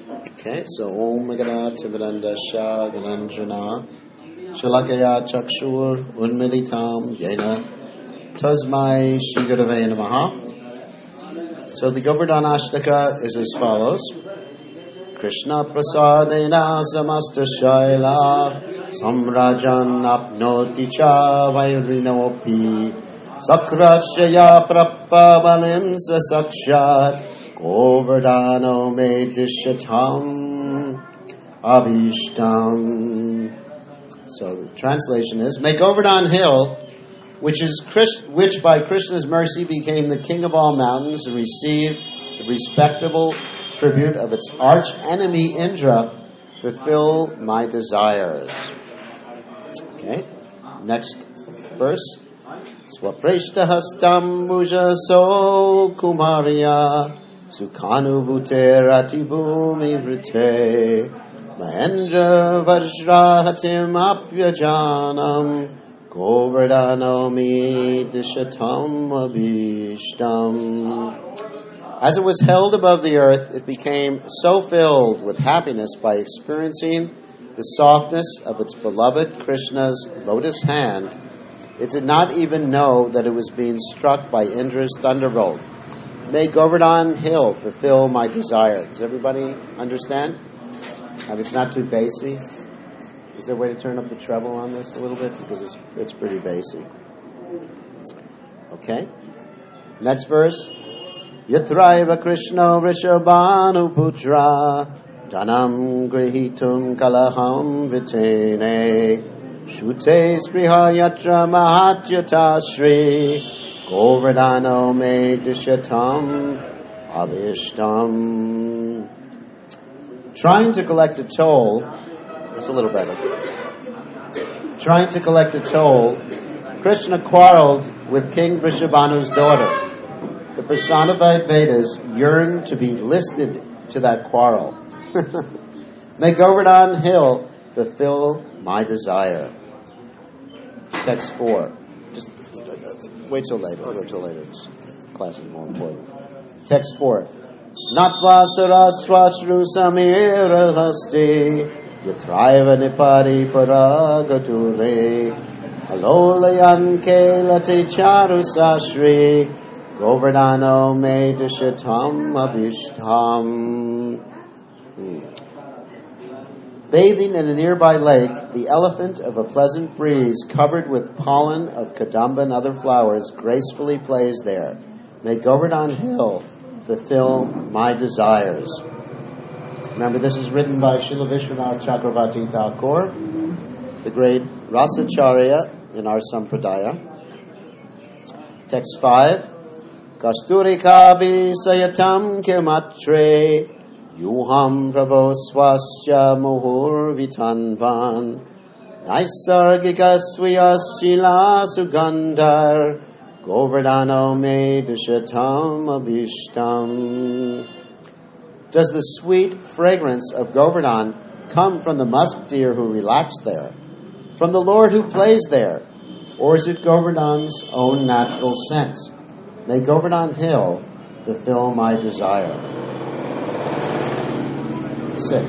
Okay, so Om Gana Tibrandasha Gananjana Shalakaya Chakshur Unmilitam Yena Tasmai Shigurave Namaha. So the Govardhan Ashtaka is as follows. Krishna Prasadena Samasta Shaila Samrajan Apnoti Cha Vairinopi Sakrashaya Prapavalim Sakshat Govardhano Medishatam Abhishtam. So the translation is, may Govardhan Hill, which by Krishna's mercy became the king of all mountains and received the respectable tribute of its arch enemy Indra, fulfill my desires. Okay, next verse. Swapreshta hastam bhuja so kumarya Sukhanuvute ratibhumi vrite Mahendra vajrahatim apyajanam Govardhanomi dishatam abhishtam. As it was held above the earth, it became so filled with happiness by experiencing the softness of its beloved Krishna's lotus hand, it did not even know that it was being struck by Indra's thunderbolt. May Govardhan Hill fulfill my desire. Does everybody understand? If it's not too bassy, is there a way to turn up the treble on this a little bit? Because it's pretty bassy. Okay. Next verse. Yatraiva Krishna Rishabhanu Putra Dhanam Grihitum Kalaham Vitene Shute Spriha Yatra Mahatyata Shri Govardhano Me Dishatam Abhishtam. Trying to collect a toll, that's a little better. Trying to collect a toll, Krishna quarreled with King Vrishabhanu's daughter. The personified Vedas yearn to be listed to that quarrel. May Govardhan Hill fulfill my desire. Text 4. Just wait till later. It's class is more important. Text 4. Snatva sarasvashru samira hasti yatraiva nipari paragature alolayan kelate charu sashri Govardhano me dishatam abhishtam. Bathing in a nearby lake, the elephant of a pleasant breeze covered with pollen of kadamba and other flowers gracefully plays there. May Govardhan Hill fulfill my desires. Remember, this is written by Srila Vishwanath Chakravarti Thakur, the great Rasacharya in our Sampradaya. Text 5. Kasturikabi sayatam kematre Yuham prabho swasya muhur vitanvan Naisargika swiyashila sugandhar Govardhano me dishatam abhishtam. Does the sweet fragrance of Govardhan come from the musk deer who relax there, from the Lord who plays there, or is it Govardhan's own natural scent? May Govardhan Hill fulfill my desire. 6.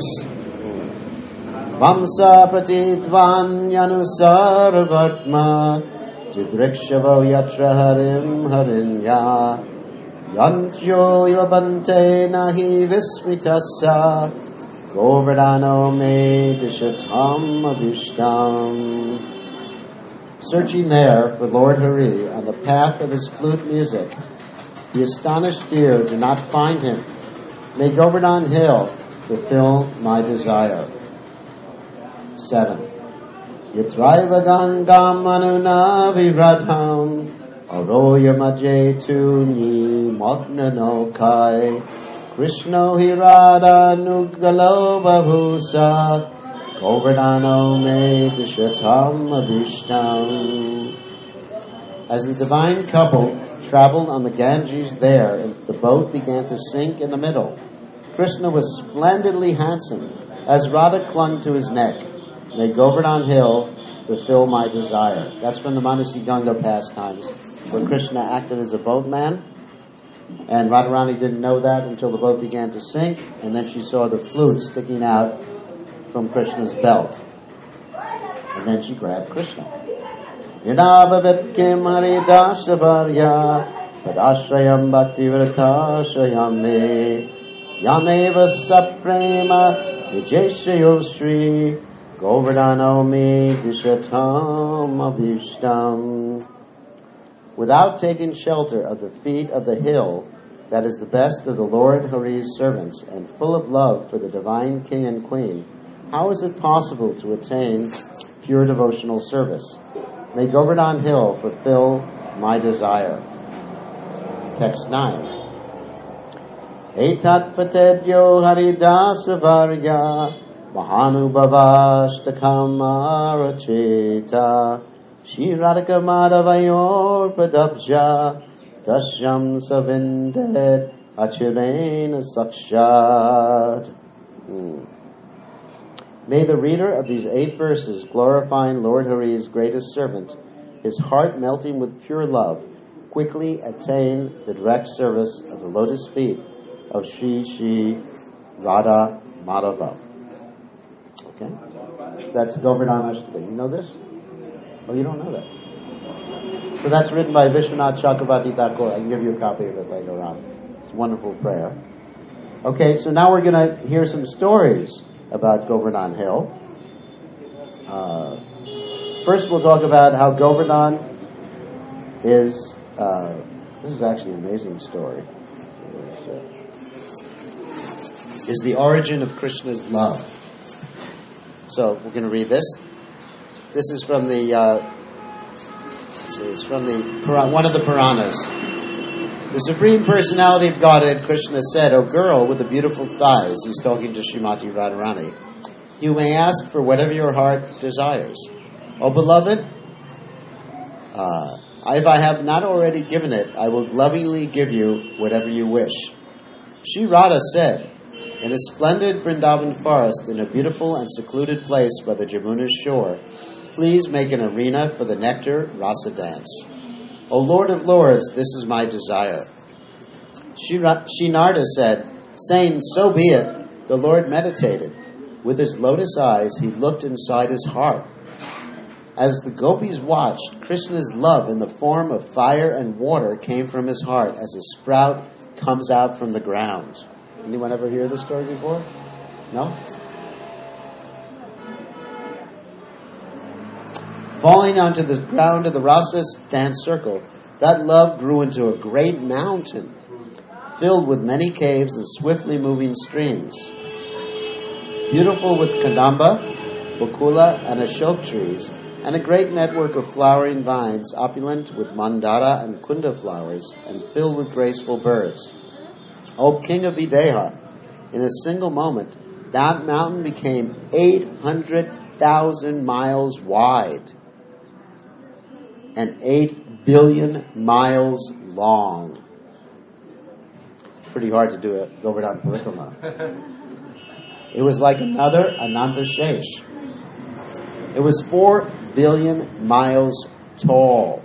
Vamsa pratidvan yanusarvatma Jidrikshavo yatra harim harinya Yantyo yabante nahi vismitasa Govardhano me dishatam abhishtam. Searching there for Lord Hari on the path of his flute music, the astonished deer do not find him. May Govardhan Hill fulfill my desire. 7. Yatraiva gangam anuna vivradham aroya madje tuni magna no kai Krishno hirada nugalo bahusa Govardhano me dishatam abhishtam. As the divine couple traveled on the Ganges there, and the boat began to sink in the middle, Krishna was splendidly handsome as Radha clung to his neck. May Govardhan Hill fulfill my desire. That's from the Manasi Ganga pastimes, where Krishna acted as a boatman. And Radharani didn't know that until the boat began to sink, and then she saw the flute sticking out from Krishna's belt. And then she grabbed Krishna. Yadabhavet kim haridasa varya padashrayam bhaktivrata me yameva saprema vijeshayo sri govardhano me dishatam avishtam. Without taking shelter of the feet of the hill that is the best of the Lord Hari's servants and full of love for the divine king and queen, how is it possible to attain pure devotional service? May Govardhan Hill fulfill my desire. Text 9. Etat patedyo haridasa varya mahanubhavashtakam aracheta Shiradaka madavayor padabja Dasham savindet achirena sakshad. May the reader of these 8 verses, glorifying Lord Hari's greatest servant, his heart melting with pure love, quickly attain the direct service of the lotus feet of Shri Radha Madhava. Okay? That's Govardhan Ashtaka. You know this? Oh, you don't know that. So that's written by Vishwanath Chakravarti Thakur. I can give you a copy of it later on. It's a wonderful prayer. Okay, so now we're going to hear some stories about Govardhan Hill. First we'll talk about how Govardhan is, this is actually an amazing story, is the origin of Krishna's love. So we're going to read this. This is from the, one of the Puranas. The Supreme Personality of Godhead, Krishna, said, "O girl with the beautiful thighs," he's talking to Srimati Radharani, "you may ask for whatever your heart desires. O beloved, if I have not already given it, I will lovingly give you whatever you wish." Shri Radha said, "In a splendid Vrindavan forest, in a beautiful and secluded place by the Jamuna's shore, please make an arena for the nectar rasa dance. O Lord of Lords, this is my desire." Shri Narada said, saying, "So be it." The Lord meditated. With his lotus eyes, he looked inside his heart. As the gopis watched, Krishna's love in the form of fire and water came from his heart as a sprout comes out from the ground. Anyone ever hear this story before? No? Falling onto the ground of the rasa dance circle, that love grew into a great mountain, filled with many caves and swiftly moving streams. Beautiful with Kadamba, Bakula, and Ashok trees, and a great network of flowering vines, opulent with Mandara and Kunda flowers, and filled with graceful birds. O King of Videha, in a single moment, that mountain became 800,000 miles wide and 8 billion miles long. Pretty hard to do a Govardhan Parikrama. It was like another Ananta Shesh. It was 4 billion miles tall.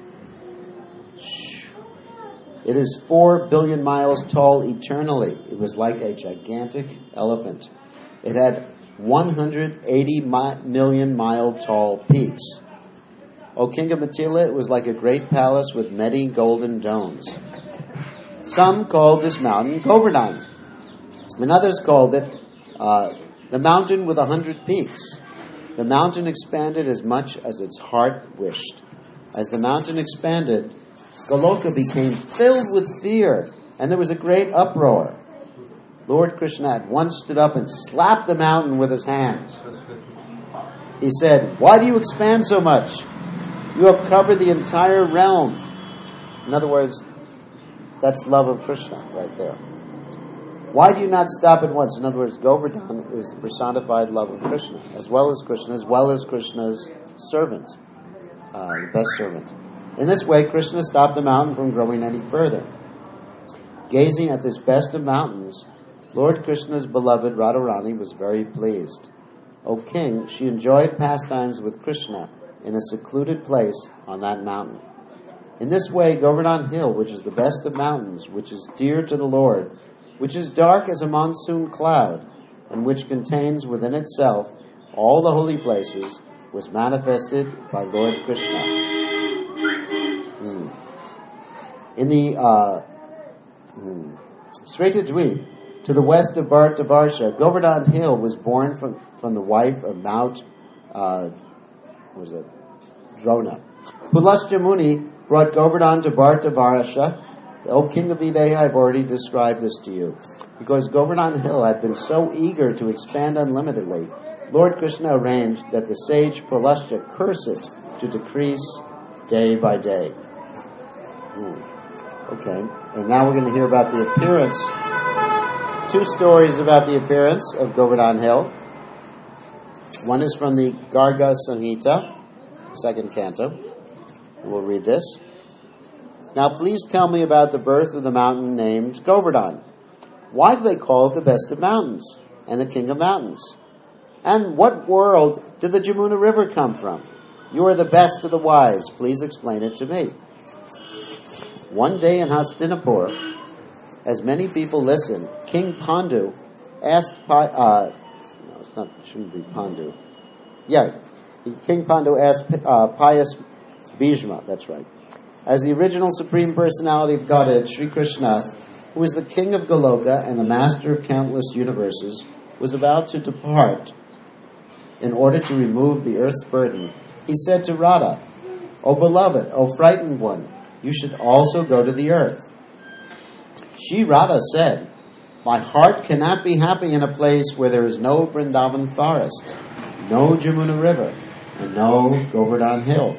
It is 4 billion miles tall eternally. It was like a gigantic elephant. It had 180 million mile tall peaks. O King of Mithila, it was like a great palace with many golden domes. Some called this mountain Govardhan, and others called it the mountain with 100 peaks. The mountain expanded as much as its heart wished. As the mountain expanded, Goloka became filled with fear, and there was a great uproar. Lord Krishna at once stood up and slapped the mountain with his hands. He said, "Why do you expand so much? You have covered the entire realm." In other words, that's love of Krishna right there. Why do you not stop at once? In other words, Govardhan is the personified love of Krishna, as well as Krishna's servant, the best servant. In this way, Krishna stopped the mountain from growing any further. Gazing at this best of mountains, Lord Krishna's beloved Radharani was very pleased. O King, she enjoyed pastimes with Krishna in a secluded place on that mountain. In this way, Govardhan Hill, which is the best of mountains, which is dear to the Lord, which is dark as a monsoon cloud, and which contains within itself all the holy places, was manifested by Lord Krishna. In the Shvetadweep, to the west of Bhartavarsha, Govardhan Hill was born from the wife of Mount Drona. Pulasya Muni brought Govardhan to Bhartavarsha. O king of Videha, I've already described this to you. Because Govardhan Hill had been so eager to expand unlimitedly, Lord Krishna arranged that the sage Pulasya curse it to decrease day by day. Okay, and now we're going to hear about the appearance. 2 stories about the appearance of Govardhan Hill. One is from the Garga Samhita, 2nd canto. We'll read this. Now please tell me about the birth of the mountain named Govardhan. Why do they call it the best of mountains and the king of mountains? And what world did the Jamuna River come from? You are the best of the wise. Please explain it to me. One day in Hastinapur, as many people listened, King Pandu asked... shouldn't be Pandu. Yeah, King Pandu asked pious Bhishma, that's right. As the original Supreme Personality of Godhead, Sri Krishna, who is the king of Goloka and the master of countless universes, was about to depart in order to remove the earth's burden, he said to Radha, O beloved, O frightened one, you should also go to the earth. She, Radha, said, my heart cannot be happy in a place where there is no Vrindavan forest, no Jamuna River, and no Govardhan Hill.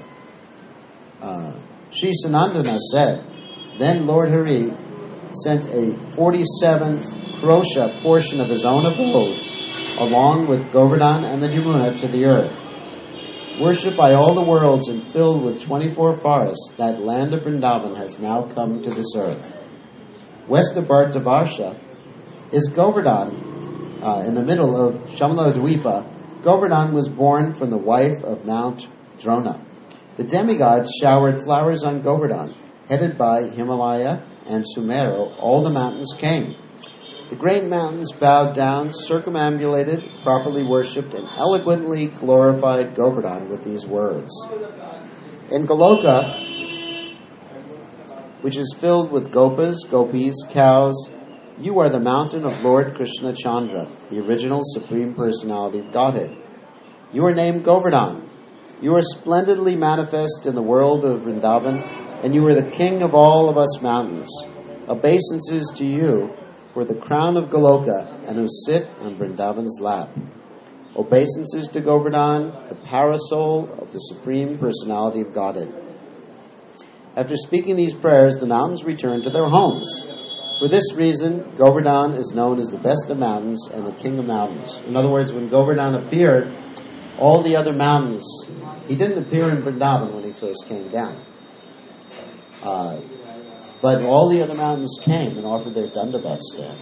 Shri Sanandana said, then Lord Hari sent a 47 krosha portion of his own abode, along with Govardhan and the Jamuna, to the earth. Worshipped by all the worlds and filled with 24 forests, that land of Vrindavan has now come to this earth. West of Bhartavarsha is Govardhan. In the middle of Shamaladvipa, Govardhan was born from the wife of Mount Drona. The demigods showered flowers on Govardhan. Headed by Himalaya and Sumero, all the mountains came. The great mountains bowed down, circumambulated, properly worshipped, and eloquently glorified Govardhan with these words. In Goloka, which is filled with gopas, gopis, cows, you are the mountain of Lord Krishna Chandra, the original Supreme Personality of Godhead. You are named Govardhan. You are splendidly manifest in the world of Vrindavan, and you are the king of all of us mountains. Obeisances to you for the crown of Goloka, and who sit on Vrindavan's lap. Obeisances to Govardhan, the parasol of the Supreme Personality of Godhead. After speaking these prayers, the mountains returned to their homes. For this reason, Govardhan is known as the best of mountains and the king of mountains. In other words, when Govardhan appeared, all the other mountains, he didn't appear in Vrindavan when he first came down. But all the other mountains came and offered their dandavats there.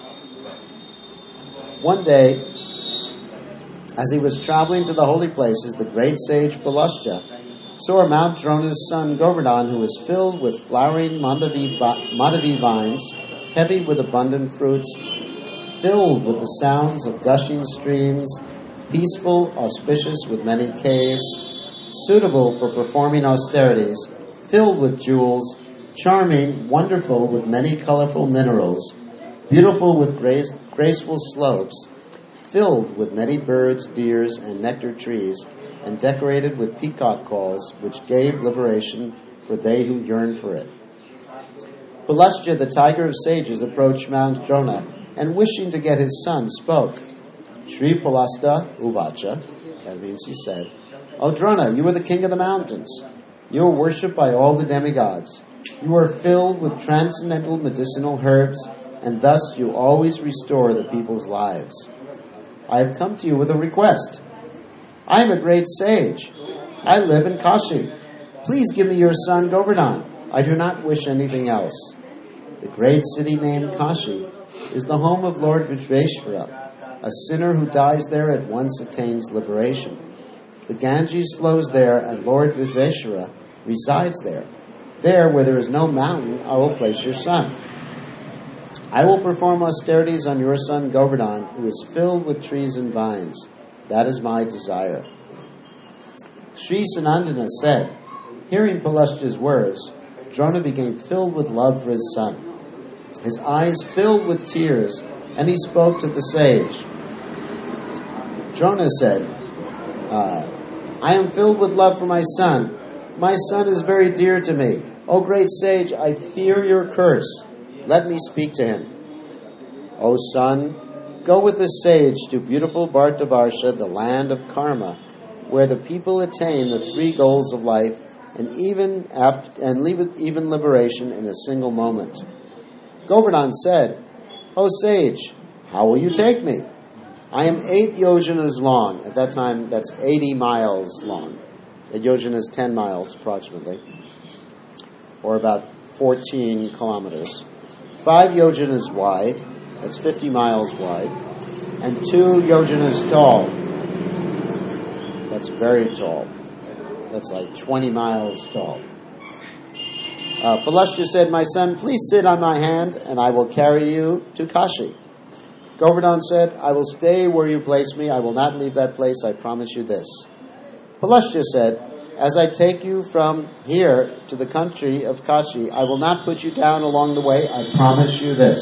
One day, as he was traveling to the holy places, the great sage Pulasya saw Mount Drona's son Govardhan, who was filled with flowering Madhavi vines, heavy with abundant fruits, filled with the sounds of gushing streams, peaceful, auspicious with many caves, suitable for performing austerities, filled with jewels, charming, wonderful with many colorful minerals, beautiful with graceful slopes, filled with many birds, deers, and nectar trees, and decorated with peacock calls, which gave liberation for they who yearned for it. Pulasya, the tiger of sages, approached Mount Drona, and wishing to get his son, spoke. Shri Pulasta Uvacha, that means he said, O Drona, you are the king of the mountains. You are worshipped by all the demigods. You are filled with transcendental medicinal herbs, and thus you always restore the people's lives. I have come to you with a request. I am a great sage. I live in Kashi. Please give me your son Govardhan. I do not wish anything else. The great city named Kashi is the home of Lord Vishveshvara. A sinner who dies there at once attains liberation. The Ganges flows there, and Lord Vishveshvara resides there. There, where there is no mountain, I will place your son. I will perform austerities on your son Govardhan, who is filled with trees and vines. That is my desire." Sri Sanandana said, hearing Palustya's words, Drona became filled with love for his son. His eyes filled with tears, and he spoke to the sage. Drona said, "I am filled with love for my son. My son is very dear to me. O great sage, I fear your curse. Let me speak to him." "O son, go with the sage to beautiful Bhartavarsha, the land of karma, where the people attain the three goals of life and even liberation in a single moment." Govardhan said, "O sage, how will you take me? I am 8 yojanas long." At that time, that's 80 miles long. A yojana is 10 miles approximately, or about 14 kilometers. 5 yojanas wide, that's 50 miles wide, and 2 yojanas tall. That's very tall. That's like 20 miles tall. Palustya said, "My son, please sit on my hand, and I will carry you to Kashi." Govardhan said, "I will stay where you place me. I will not leave that place. I promise you this." Palustya said, "As I take you from here to the country of Kashi, I will not put you down along the way. I promise you this."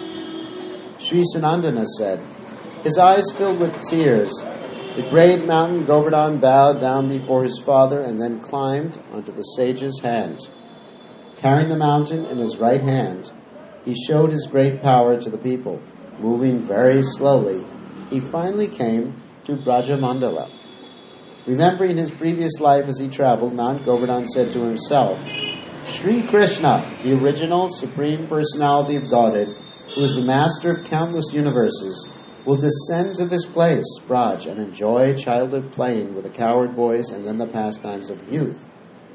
Sri Sanandana said, his eyes filled with tears, the great mountain Govardhan bowed down before his father and then climbed onto the sage's hand. Carrying the mountain in his right hand, he showed his great power to the people. Moving very slowly, he finally came to Brajamandala. Remembering his previous life as he traveled, Mount Govardhan said to himself, "Sri Krishna, the original Supreme Personality of Godhead, who is the master of countless universes, will descend to this place, Braj, and enjoy childhood playing with the cowherd boys and then the pastimes of youth.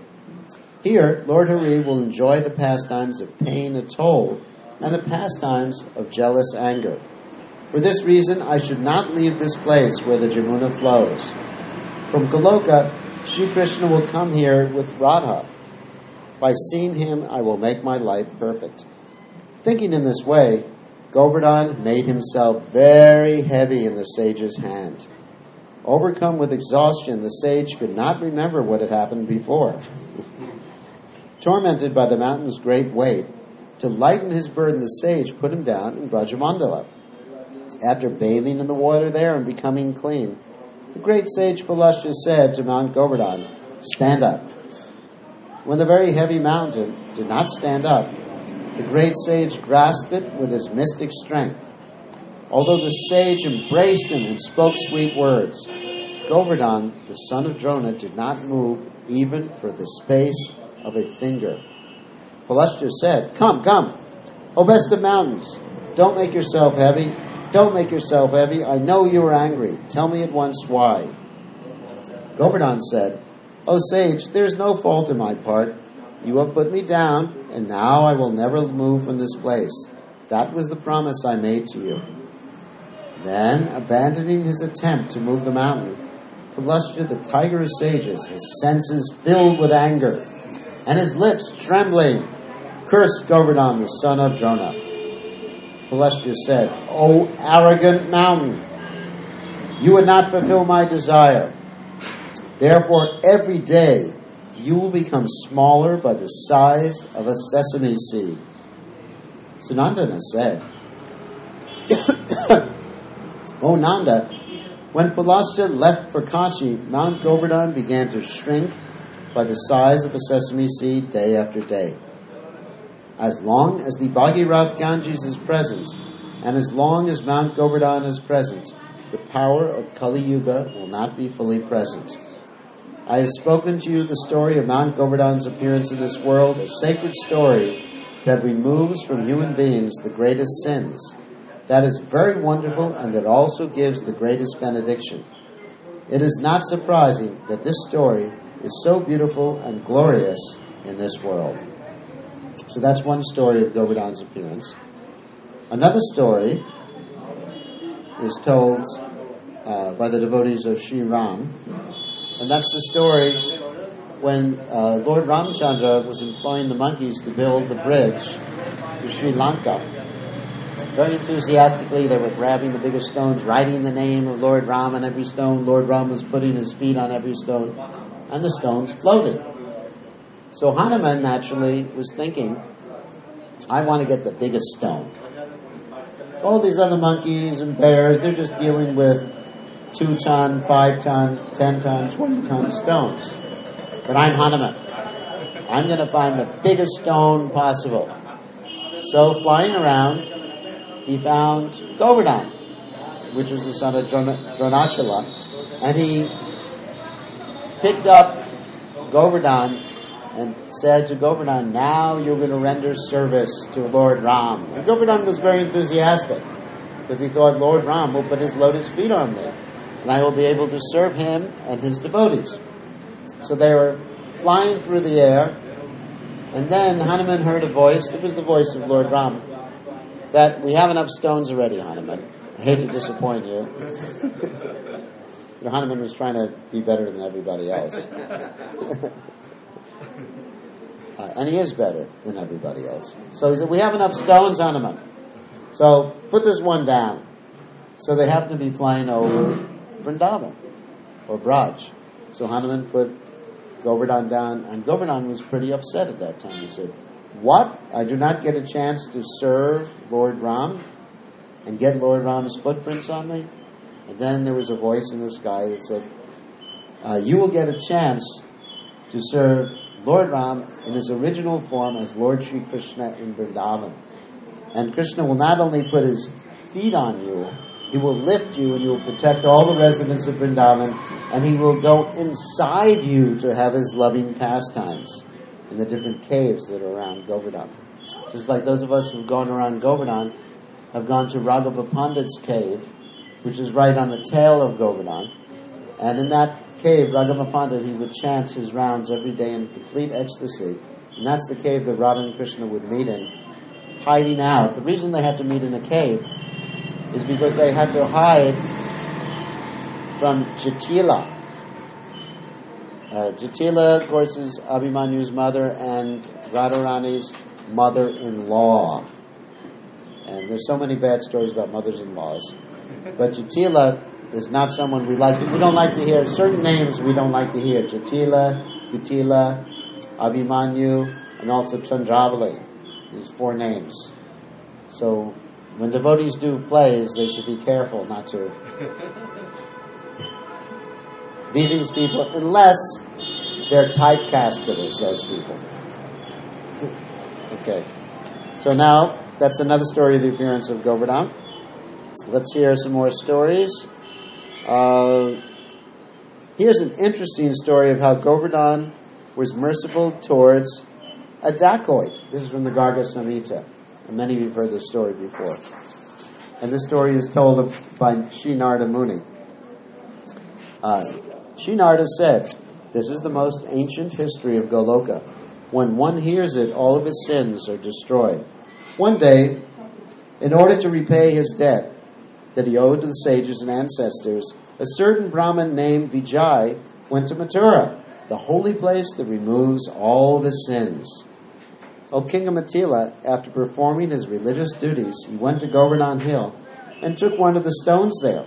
Here, Lord Hari will enjoy the pastimes of pain atoll and the pastimes of jealous anger. For this reason, I should not leave this place where the Jamuna flows. From Goloka, Sri Krishna will come here with Radha. By seeing him, I will make my life perfect." Thinking in this way, Govardhan made himself very heavy in the sage's hand. Overcome with exhaustion, the sage could not remember what had happened before. Tormented by the mountain's great weight, to lighten his burden, the sage put him down in Brajamandala. After bathing in the water there and becoming clean, the great sage Palustya said to Mount Govardhan, "Stand up." When the very heavy mountain did not stand up, the great sage grasped it with his mystic strength. Although the sage embraced him and spoke sweet words, Govardhan, the son of Drona, did not move even for the space of a finger. Palustya said, Come, O best of mountains, don't make yourself heavy. Don't make yourself heavy. I know you are angry. Tell me at once why." Govardhan said, "O sage, there is no fault in my part. You have put me down, and now I will never move from this place. That was the promise I made to you." Then, abandoning his attempt to move the mountain, Palustya, the tiger of sages, his senses filled with anger, and his lips trembling, cursed Govardhan, the son of Drona. Palustya said, "O arrogant mountain, you would not fulfill my desire. Therefore, every day you will become smaller by the size of a sesame seed." Sanandana said, "O Nanda, when Palustya left for Kashi, Mount Govardhan began to shrink by the size of a sesame seed day after day. As long as the Bhagirath Ganges is present, and as long as Mount Govardhan is present, the power of Kali Yuga will not be fully present. I have spoken to you the story of Mount Govardhan's appearance in this world, a sacred story that removes from human beings the greatest sins. That is very wonderful, and that also gives the greatest benediction. It is not surprising that this story is so beautiful and glorious in this world." So that's one story of Govardhan's appearance. Another story is told by the devotees of Sri Ram, and that's the story when Lord Ramchandra was employing the monkeys to build the bridge to Sri Lanka, very enthusiastically they were grabbing the biggest stones, writing the name of Lord Ram on every stone. Lord Ram was putting his feet on every stone, and the stones floated. So Hanuman naturally was thinking, I want to get the biggest stone. All these other monkeys and bears, they're just dealing with 2-ton, 5-ton, 10-ton, 20-ton stones. But I'm Hanuman. I'm going to find the biggest stone possible. So flying around, he found Govardhan, which was the son of Dronachala, and he picked up Govardhan and said to Govardhan, now you're going to render service to Lord Ram. And Govardhan was very enthusiastic because he thought Lord Ram will put his lotus feet on me and I will be able to serve him and his devotees. So they were flying through the air, and then Hanuman heard a voice. It was the voice of Lord Ram, that we have enough stones already, Hanuman. I hate to disappoint you. Hanuman was trying to be better than everybody else. And he is better than everybody else. So he said, we have enough stones, Hanuman. So put this one down. So they happened to be flying over Vrindavan, or Braj. So Hanuman put Govardhan down, and Govardhan was pretty upset at that time. He said, what? I do not get a chance to serve Lord Ram and get Lord Ram's footprints on me? And then there was a voice in the sky that said, you will get a chance to serve Lord Ram in his original form as Lord Sri Krishna in Vrindavan. And Krishna will not only put his feet on you, he will lift you and you will protect all the residents of Vrindavan, and he will go inside you to have his loving pastimes in the different caves that are around Govardhan. Just like those of us who've gone around Govardhan have gone to Raghava Pandit's cave, which is right on the tail of Govardhan. And in that cave, Raghava Pandit, he would chant his rounds every day in complete ecstasy. And that's the cave that Radha and Krishna would meet in, hiding out. The reason they had to meet in a cave is because they had to hide from Jatila. Jatila, of course, is Abhimanyu's mother and Radharani's mother-in-law. And there's so many bad stories about mothers-in-laws. But Jatila is not someone we like. We don't like to hear certain names. We don't like to hear Jatila, Kutila, Abhimanyu, and also Chandravali. These 4 names. So when devotees do plays, they should be careful not to be these people, unless they're typecasted as those people. Okay. So now that's another story of the appearance of Govardhan. Let's hear some more stories. Here's an interesting story of how Govardhan was merciful towards a dacoit. This is from the Garga Samhita. And many of you have heard this story before. And this story is told by Sri Narada Muni. Sri Narada said, this is the most ancient history of Goloka. When one hears it, all of his sins are destroyed. One day, in order to repay his debt that he owed to the sages and ancestors, a certain Brahmin named Vijay went to Mathura, the holy place that removes all of his sins. O King of Mithila, after performing his religious duties, he went to Govardhan Hill and took one of the stones there.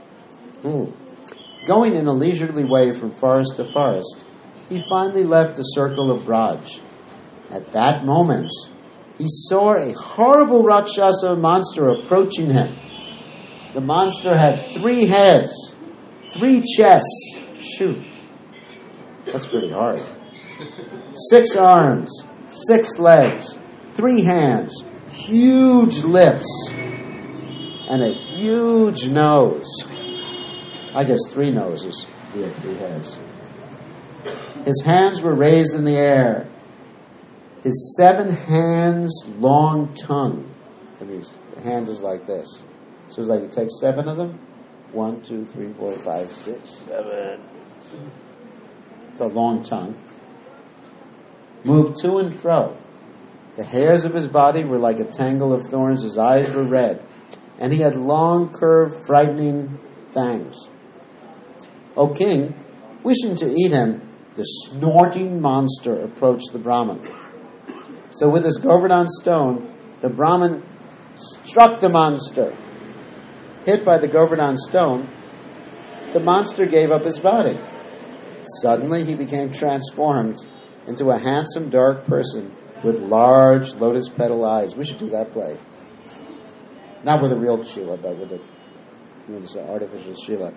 Going in a leisurely way from forest to forest, he finally left the circle of Braj. At that moment, he saw a horrible Rakshasa monster approaching him. The monster had 3 heads, 3 chests. Shoot. That's pretty hard. 6 arms, 6 legs, 3 hands, huge lips, and a huge nose. I guess 3 noses. He had 3 heads. His hands were raised in the air. His 7 hands long tongue. And his hand is like this. So it's like you take 7 of them. 1, 2, 3, 4, 5, 6, 7. It's a long tongue. Moved to and fro. The hairs of his body were like a tangle of thorns. His eyes were red. And he had long, curved, frightening fangs. O king, wishing to eat him, the snorting monster approached the Brahmin. So with his Govardhan stone, the Brahmin struck the monster. Hit by the Govardhan stone, the monster gave up his body. Suddenly he became transformed into a handsome, dark person with large lotus petal eyes. We should do that play. Not with a real Sheila, but with an artificial Sheila.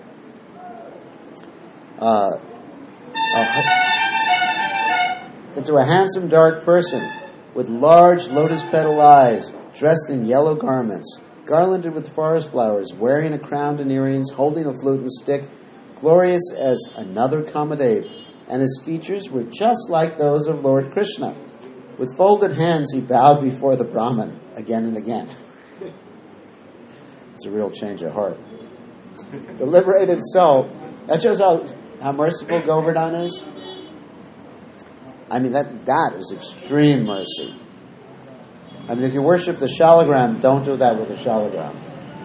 Into a handsome, dark person with large lotus petal eyes, dressed in yellow garments, garlanded with forest flowers, wearing a crown and earrings, holding a flute and stick, glorious as another Kamadeva, and his features were just like those of Lord Krishna. With folded hands, he bowed before the Brahmin again and again. It's a real change of heart. The liberated soul, that shows how merciful Govardhan is. I mean, that is extreme mercy. I mean, if you worship the Shalagram, don't do that with the Shalagram.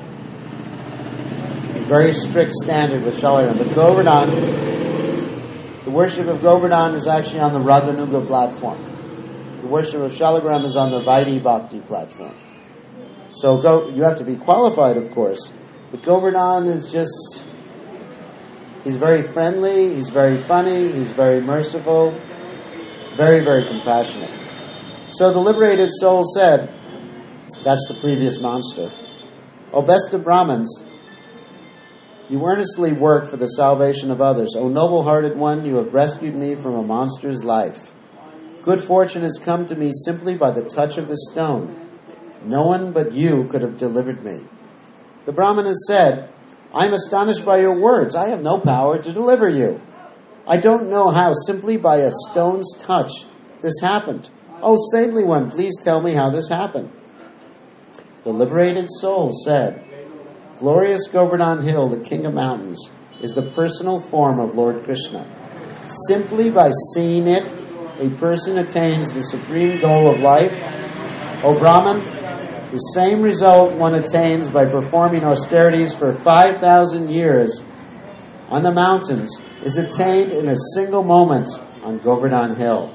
A very strict standard with Shalagram. But Govardhan, the worship of Govardhan is actually on the Raganuga platform. The worship of Shalagram is on the Vaidhi Bhakti platform. So you have to be qualified, of course. But Govardhan is just, he's very friendly, he's very funny, he's very merciful, very, very compassionate. So the liberated soul said, that's the previous monster, O best of Brahmins, you earnestly work for the salvation of others. O noble-hearted one, you have rescued me from a monster's life. Good fortune has come to me simply by the touch of the stone. No one but you could have delivered me. The Brahmin has said, I am astonished by your words. I have no power to deliver you. I don't know how simply by a stone's touch this happened. O saintly one, please tell me how this happened. The liberated soul said, glorious Govardhan Hill, the king of mountains, is the personal form of Lord Krishna. Simply by seeing it, a person attains the supreme goal of life. O Brahman, the same result one attains by performing austerities for 5,000 years on the mountains is attained in a single moment on Govardhan Hill.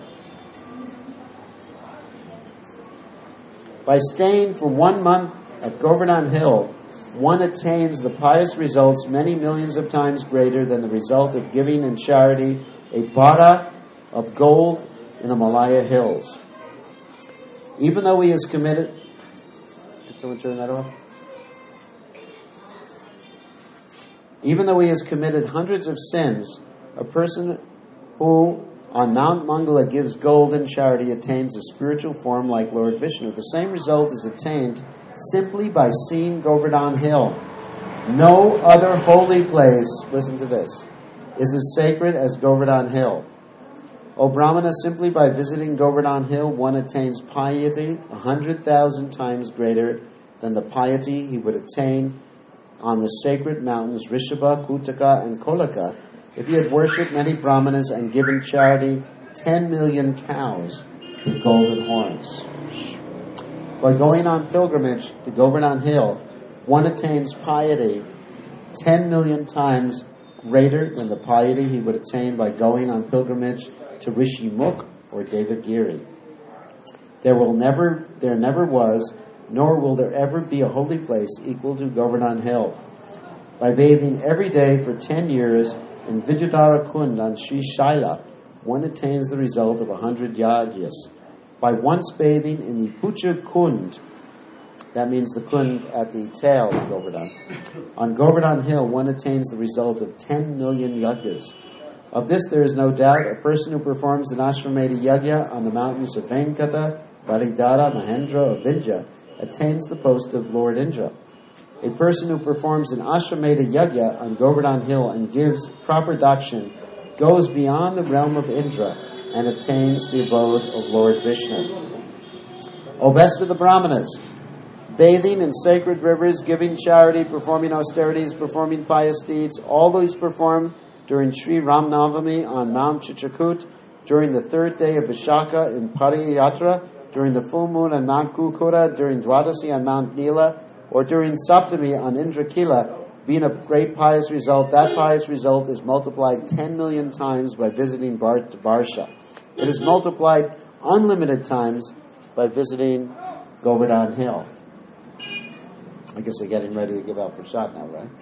By staying for 1 month at Govardhan Hill, one attains the pious results many millions of times greater than the result of giving in charity a bhara of gold in the Malaya hills. Even though he has committed... Did someone turn that off? Even though he has committed hundreds of sins, a person who on Mount Mangala gives gold in charity attains a spiritual form like Lord Vishnu. The same result is attained simply by seeing Govardhan Hill. No other holy place, listen to this, is as sacred as Govardhan Hill. O Brahmana, simply by visiting Govardhan Hill, one attains piety 100,000 times greater than the piety he would attain on the sacred mountains Rishabha, Kutaka, and Kolaka if he had worshipped many Brahmanas and given charity 10 million cows with golden horns. By going on pilgrimage to Govardhan Hill, one attains piety 10 million times greater than the piety he would attain by going on pilgrimage to Rishi Mukh or Devagiri. There never was, nor will there ever be a holy place equal to Govardhan Hill. By bathing every day for 10 years in Vidyadhara Kund on Sri Shaila, one attains the result of 100 yagyas. By once bathing in the Pucha Kund, that means the Kund at the tail of Govardhan, on Govardhan Hill, one attains the result of 10 million yagyas. Of this there is no doubt. A person who performs an Ashwamedha Yagya on the mountains of Venkata, Varidhara, Mahendra, or Vindhya attains the post of Lord Indra. A person who performs an Ashwamedha Yagya on Govardhan Hill and gives proper dakshin goes beyond the realm of Indra and attains the abode of Lord Vishnu. O best of the Brahmanas, bathing in sacred rivers, giving charity, performing austerities, performing pious deeds, all these performed during Sri Ram Navami on Mount Chitrakoot, during the third day of Vishaka in Pariyatra, during the full moon on Mount Kukura, during Dwadasi on Mount Nila, or during Saptami on Indrakila, being a great pious result, that pious result is multiplied 10 million times by visiting Varsha. It is multiplied unlimited times by visiting Govardhan Hill. I guess they're getting ready to give out prasad now, right?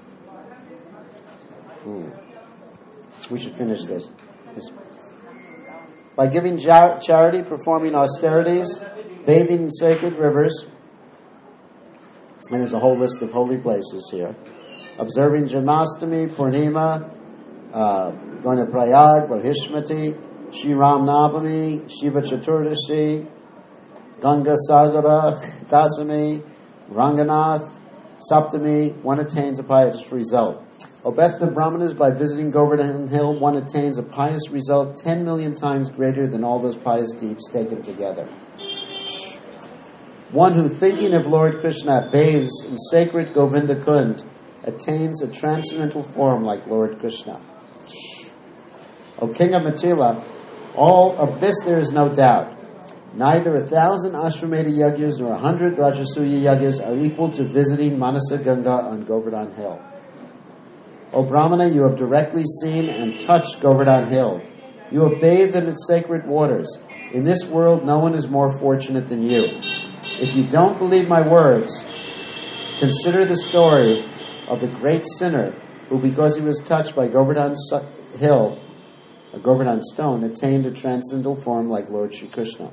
We should finish this. By giving charity, performing austerities, bathing in sacred rivers, and there's a whole list of holy places here, observing Janmashtami, Purnima, going to Prayag, Varhishmati, Shri Ram Navami, Shiva Chaturdashi, Ganga Sagara, Dasami, Ranganath, Saptami, one attains a pious result. O best of Brahmanas, by visiting Govardhan Hill, one attains a pious result 10 million times greater than all those pious deeds taken together. One who, thinking of Lord Krishna, bathes in sacred Govinda Kund, attains a transcendental form like Lord Krishna. O King of Mithila, all of this there is no doubt. Neither 1,000 Ashwamedha Yagyas nor 100 Rajasuya Yagyas are equal to visiting Manasa Ganga on Govardhan Hill. O Brahmana, you have directly seen and touched Govardhan Hill. You have bathed in its sacred waters. In this world, no one is more fortunate than you. If you don't believe my words, consider the story of the great sinner who, because he was touched by Govardhan Hill, a Govardhan stone, attained a transcendental form like Lord Shri Krishna.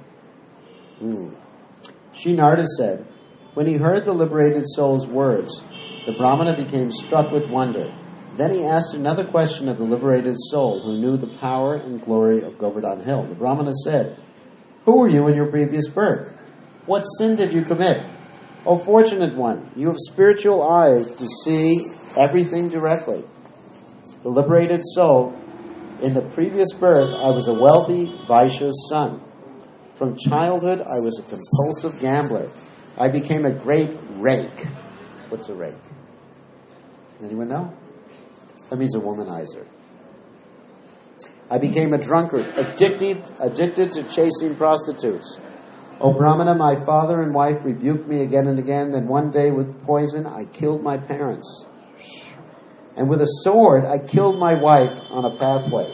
Shri Narada said, when he heard the liberated soul's words, the Brahmana became struck with wonder. Then he asked another question of the liberated soul, who knew the power and glory of Govardhan Hill. The Brahmana said, who were you in your previous birth? What sin did you commit? O fortunate one, you have spiritual eyes to see everything directly. The liberated soul, in the previous birth, I was a wealthy Vaishya's son. From childhood, I was a compulsive gambler. I became a great rake. What's a rake? Anyone know? That means a womanizer. I became a drunkard, addicted to chasing prostitutes. O Brahmana, my father and wife rebuked me again and again. Then one day with poison, I killed my parents. And with a sword, I killed my wife on a pathway.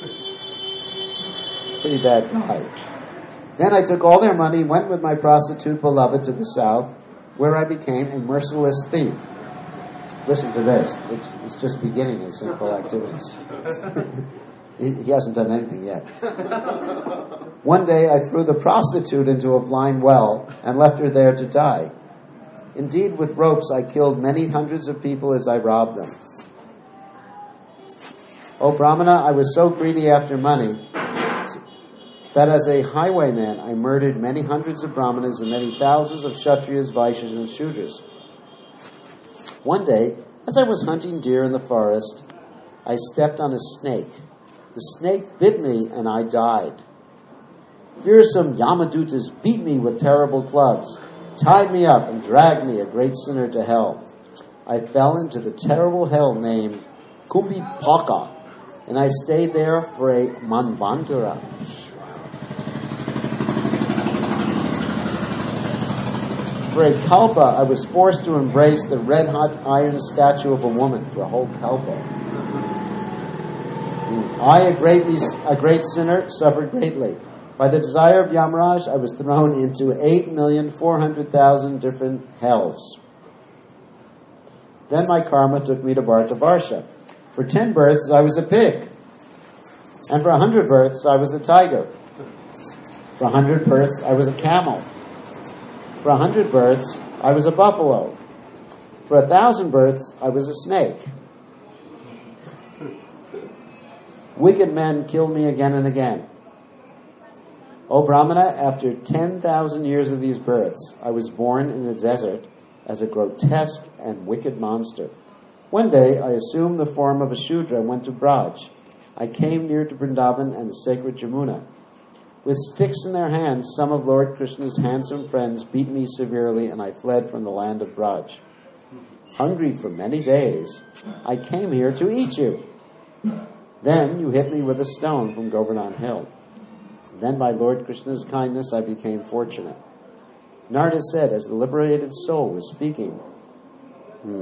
Pretty bad guy. Then I took all their money, went with my prostitute beloved to the south, where I became a merciless thief. Listen to this. It's just beginning his sinful activities. He hasn't done anything yet. One day I threw the prostitute into a blind well and left her there to die. Indeed, with ropes I killed many hundreds of people as I robbed them. O Brahmana, I was so greedy after money that as a highwayman I murdered many hundreds of Brahmanas and many thousands of Kshatriyas, Vaishyas, and Shudras. One day, as I was hunting deer in the forest, I stepped on a snake. The snake bit me and I died. Fearsome Yamadutas beat me with terrible clubs, tied me up and dragged me, a great sinner, to hell. I fell into the terrible hell named Kumbhipaka, and I stayed there for a manvantara. For a kalpa, I was forced to embrace the red-hot iron statue of a woman for a whole kalpa. I, a great sinner, suffered greatly. By the desire of Yamaraj, I was thrown into 8,400,000 different hells. Then my karma took me to Bhartavarsha. For 10 births, I was a pig. And for 100 births, I was a tiger. For 100 births, I was a camel. For 100 births, I was a buffalo. For 1,000 births, I was a snake. Wicked men killed me again and again. O Brahmana, after 10,000 years of these births, I was born in the desert as a grotesque and wicked monster. One day, I assumed the form of a Shudra and went to Braj. I came near to Vrindavan and the sacred Jamuna. With sticks in their hands, some of Lord Krishna's handsome friends beat me severely, and I fled from the land of Braj. Hungry for many days, I came here to eat you. Then you hit me with a stone from Govardhan Hill. Then by Lord Krishna's kindness, I became fortunate. Narada said, as the liberated soul was speaking,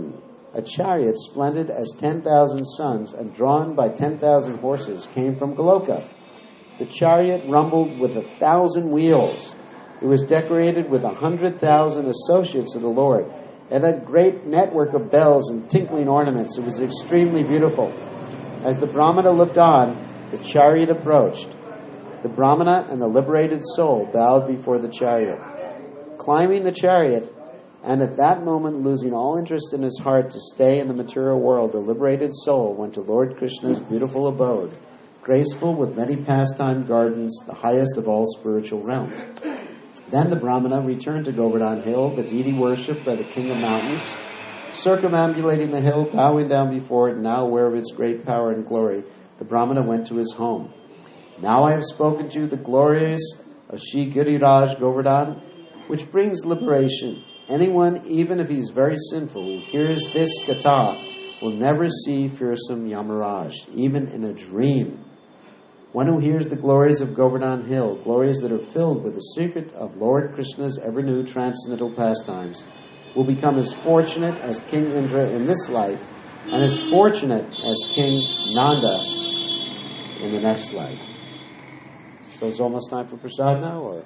A chariot splendid as 10,000 suns and drawn by 10,000 horses came from Goloka. The chariot rumbled with 1,000 wheels. It was decorated with 100,000 associates of the Lord. It had a great network of bells and tinkling ornaments. It was extremely beautiful. As the Brahmana looked on, the chariot approached. The Brahmana and the liberated soul bowed before the chariot. Climbing the chariot, and at that moment losing all interest in his heart to stay in the material world, the liberated soul went to Lord Krishna's beautiful abode, graceful with many pastime gardens, the highest of all spiritual realms. Then the Brahmana returned to Govardhan Hill, the deity worshipped by the king of mountains. Circumambulating the hill, bowing down before it, now aware of its great power and glory, the Brahmana went to his home. Now I have spoken to you the glories of Shri Giriraj Govardhan, which brings liberation. Anyone, even if he's very sinful, who hears this Gatha will never see fearsome Yamaraj, even in a dream. One who hears the glories of Govardhan Hill, glories that are filled with the secret of Lord Krishna's ever-new transcendental pastimes, will become as fortunate as King Indra in this life, and as fortunate as King Nanda in the next life. So it's almost time for prasad now, or?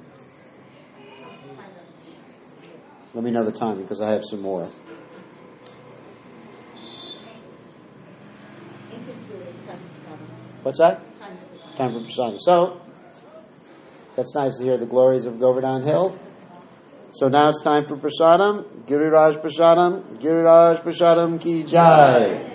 Let me know the time, because I have some more. What's that? Time for prasadam. So, that's nice to hear the glories of Govardhan Hill. So now it's time for prasadam. Giriraj prasadam ki jai.